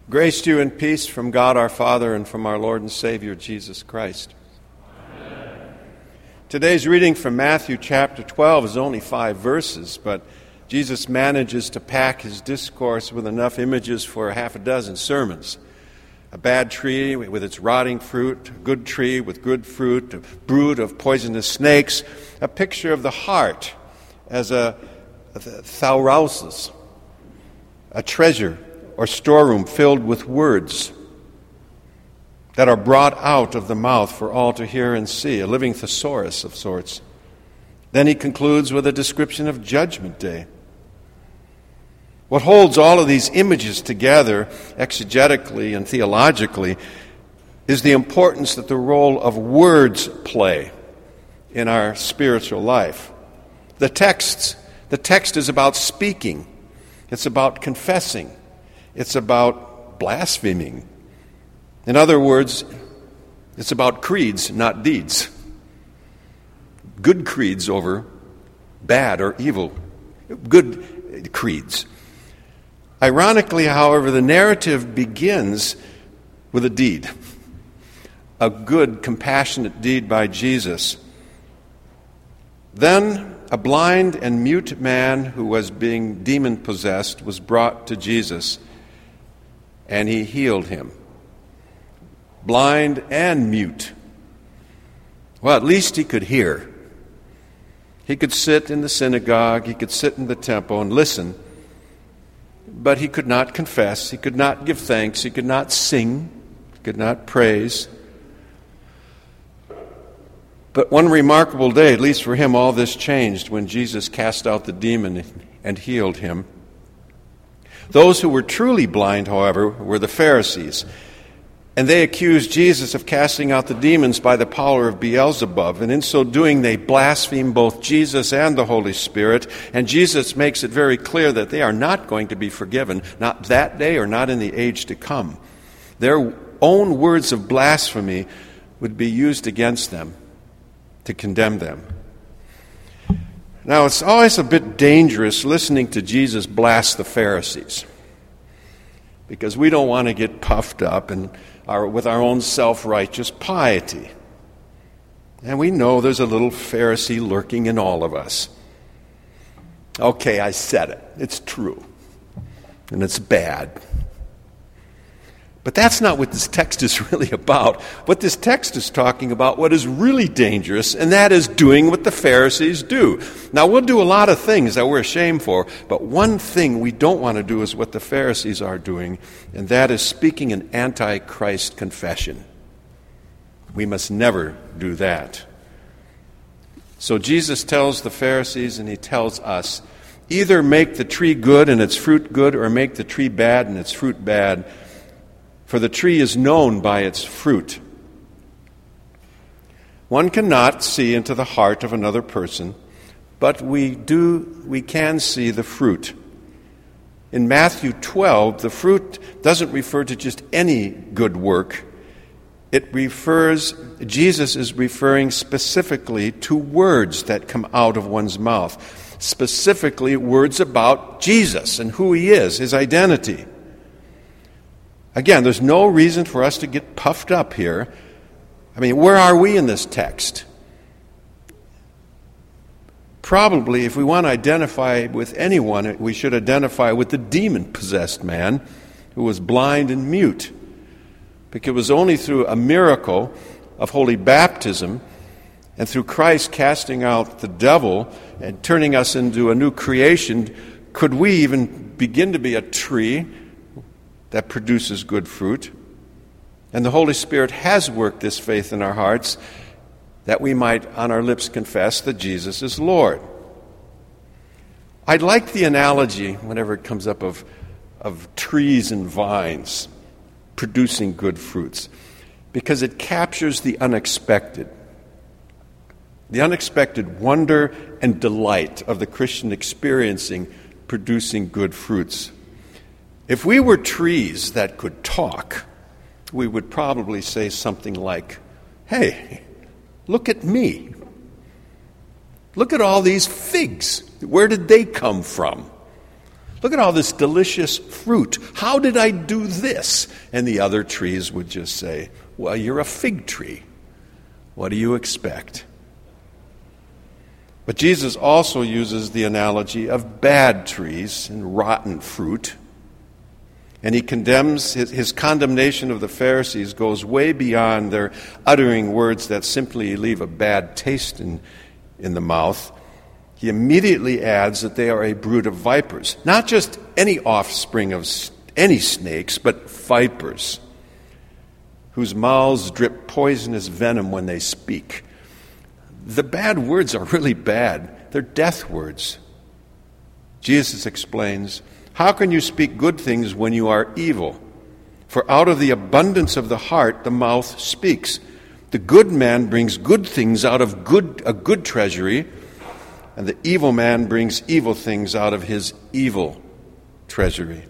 Grace to you and peace from God our Father and from our Lord and Savior Jesus Christ. Amen. Today's reading from Matthew chapter 12 is only 5 verses, but Jesus manages to pack his discourse with enough images for half a dozen sermons. A bad tree with its rotting fruit, a good tree with good fruit, a brood of poisonous snakes, a picture of the heart as a thaurousis, a treasure or storeroom filled with words that are brought out of the mouth for all to hear and see, a living thesaurus of sorts. Then he concludes with a description of Judgment Day. What holds all of these images together exegetically and theologically is the importance that the role of words play in our spiritual life. The text is about speaking. It's about confessing. It's about blaspheming. In other words, it's about creeds, not deeds. Good creeds over bad or evil. Good creeds. Ironically, however, the narrative begins with a deed. A good, compassionate deed by Jesus. Then a blind and mute man who was being demon-possessed was brought to Jesus, and he healed him. Blind and mute. Well, at least he could hear. He could sit in the synagogue, he could sit in the temple and listen, but he could not confess, he could not give thanks, he could not sing, he could not praise. But one remarkable day, at least for him, all this changed when Jesus cast out the demon and healed him. Those who were truly blind, however, were the Pharisees, and they accused Jesus of casting out the demons by the power of Beelzebub, and in so doing they blaspheme both Jesus and the Holy Spirit, and Jesus makes it very clear that they are not going to be forgiven, not that day or not in the age to come. Their own words of blasphemy would be used against them to condemn them. Now, it's always a bit dangerous listening to Jesus blast the Pharisees, because we don't want to get puffed up with our own self-righteous piety. And we know there's a little Pharisee lurking in all of us. Okay, I said it. It's true. And it's bad. But that's not what this text is really about. What this text is talking about, what is really dangerous, and that is doing what the Pharisees do. Now, we'll do a lot of things that we're ashamed for, but one thing we don't want to do is what the Pharisees are doing, and that is speaking an anti-Christ confession. We must never do that. So Jesus tells the Pharisees, and he tells us, either make the tree good and its fruit good, or make the tree bad and its fruit bad. For the tree is known by its fruit. One cannot see into the heart of another person, but we can see the fruit. In Matthew 12, the fruit doesn't refer to just any good work. Jesus is referring specifically to words that come out of one's mouth. Specifically, words about Jesus and who he is, his identity. Again, there's no reason for us to get puffed up here. I mean, where are we in this text? Probably, if we want to identify with anyone, we should identify with the demon-possessed man who was blind and mute. Because it was only through a miracle of holy baptism and through Christ casting out the devil and turning us into a new creation could we even begin to be a tree that produces good fruit. And the Holy Spirit has worked this faith in our hearts that we might on our lips confess that Jesus is Lord. I'd like the analogy, whenever it comes up, of trees and vines producing good fruits, because it captures the unexpected wonder and delight of the Christian experiencing producing good fruits. If we were trees that could talk, we would probably say something like, hey, look at me. Look at all these figs. Where did they come from? Look at all this delicious fruit. How did I do this? And the other trees would just say, well, you're a fig tree. What do you expect? But Jesus also uses the analogy of bad trees and rotten fruit. And he condemns, his condemnation of the Pharisees goes way beyond their uttering words that simply leave a bad taste in the mouth. He immediately adds that they are a brood of vipers. Not just any offspring of any snakes, but vipers, whose mouths drip poisonous venom when they speak. The bad words are really bad. They're death words. Jesus explains, how can you speak good things when you are evil? For out of the abundance of the heart the mouth speaks. The good man brings good things out of a good treasury, and the evil man brings evil things out of his evil treasury.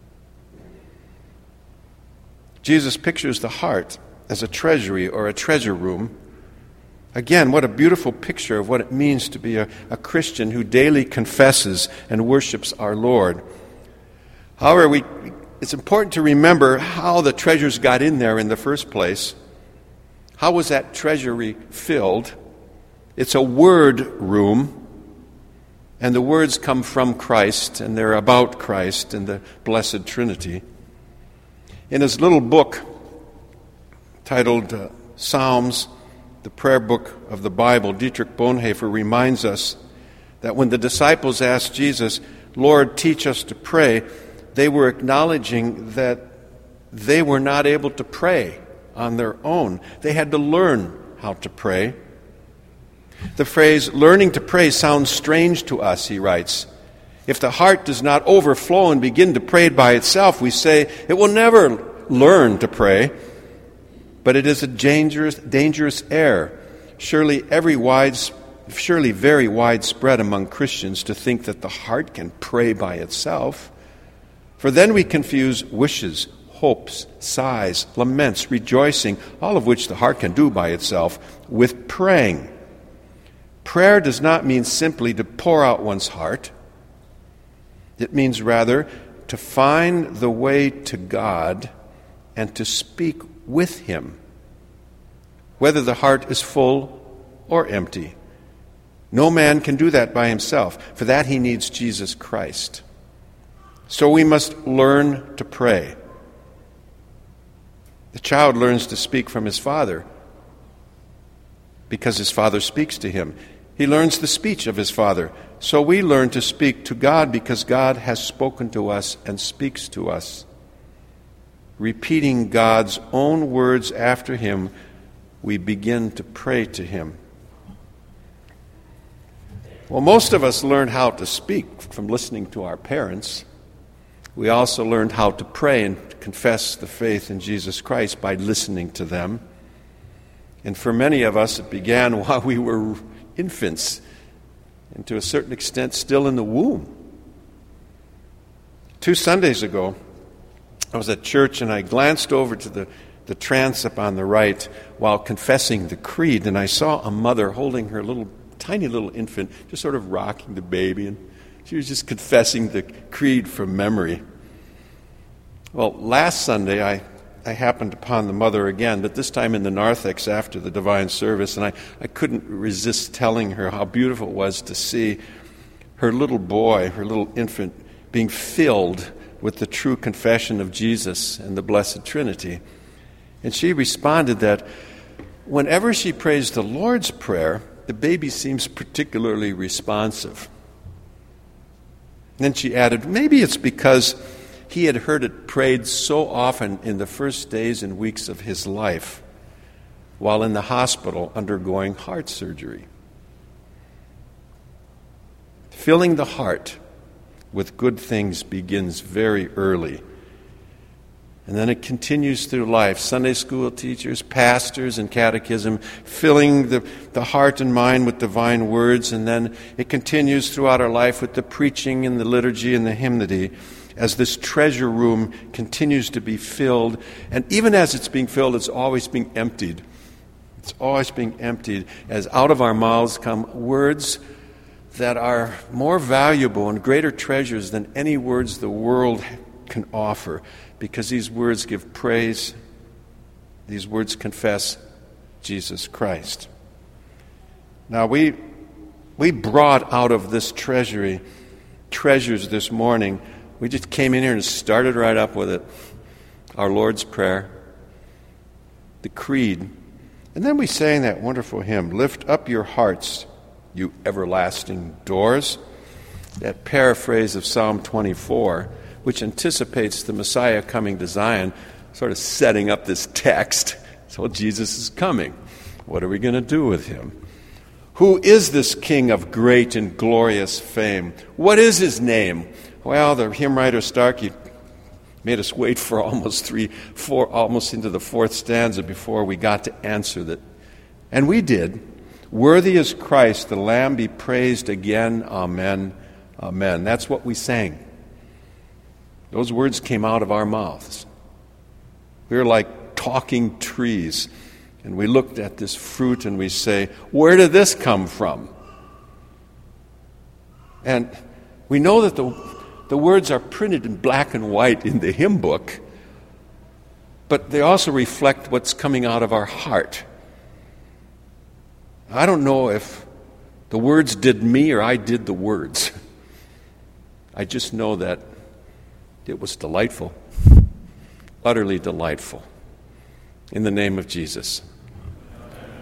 Jesus pictures the heart as a treasury or a treasure room. Again, what a beautiful picture of what it means to be a Christian who daily confesses and worships our Lord. However, it's important to remember how the treasures got in there in the first place. How was that treasury filled? It's a word room, and the words come from Christ, and they're about Christ and the Blessed Trinity. In his little book titled Psalms, the prayer book of the Bible, Dietrich Bonhoeffer reminds us that when the disciples asked Jesus, Lord, teach us to pray, they were acknowledging that they were not able to pray on their own. They had to learn how to pray. The phrase, learning to pray, sounds strange to us, he writes. If the heart does not overflow and begin to pray by itself, we say it will never learn to pray. But it is a dangerous error, surely very widespread among Christians to think that the heart can pray by itself. For then we confuse wishes, hopes, sighs, laments, rejoicing, all of which the heart can do by itself, with praying. Prayer does not mean simply to pour out one's heart. It means rather to find the way to God and to speak with Him, whether the heart is full or empty. No man can do that by himself. For that he needs Jesus Christ. So we must learn to pray. The child learns to speak from his father because his father speaks to him. He learns the speech of his father. So we learn to speak to God because God has spoken to us and speaks to us. Repeating God's own words after him, we begin to pray to him. Well, most of us learned how to speak from listening to our parents. We also learned how to pray and confess the faith in Jesus Christ by listening to them. And for many of us, it began while we were infants, and to a certain extent still in the womb. 2 Sundays ago, I was at church and I glanced over to the transept on the right while confessing the creed, and I saw a mother holding her tiny little infant, just sort of rocking the baby, and she was just confessing the creed from memory. Well, last Sunday I happened upon the mother again, but this time in the narthex after the divine service, and I couldn't resist telling her how beautiful it was to see her little boy, her little infant, being filled with the true confession of Jesus and the Blessed Trinity. And she responded that whenever she prays the Lord's Prayer, the baby seems particularly responsive. And then she added, maybe it's because he had heard it prayed so often in the first days and weeks of his life while in the hospital undergoing heart surgery. Filling the heart with good things begins very early. And then it continues through life. Sunday school teachers, pastors, and catechism, filling the heart and mind with divine words. And then it continues throughout our life with the preaching and the liturgy and the hymnody as this treasure room continues to be filled. And even as it's being filled, it's always being emptied. It's always being emptied as out of our mouths come words that are more valuable and greater treasures than any words the world can offer, because these words give praise, these words confess Jesus Christ. Now we brought out of this treasuries this morning. We just came in here and started right up with it. Our Lord's Prayer, the Creed, and then we sang that wonderful hymn, Lift Up Your Hearts, You Everlasting Doors, that paraphrase of Psalm 24, which anticipates the Messiah coming to Zion, sort of setting up this text. So Jesus is coming. What are we going to do with him? Who is this King of great and glorious fame? What is his name? Well, the hymn writer Starkey made us wait for almost into the fourth stanza before we got to answer that. And we did. Worthy is Christ, the Lamb be praised again. Amen. Amen. That's what we sang. Those words came out of our mouths. We were like talking trees. And we looked at this fruit and we say, where did this come from? And we know that the words are printed in black and white in the hymn book, but they also reflect what's coming out of our heart. I don't know if the words did me or I did the words. I just know that it was delightful, utterly delightful. In the name of Jesus.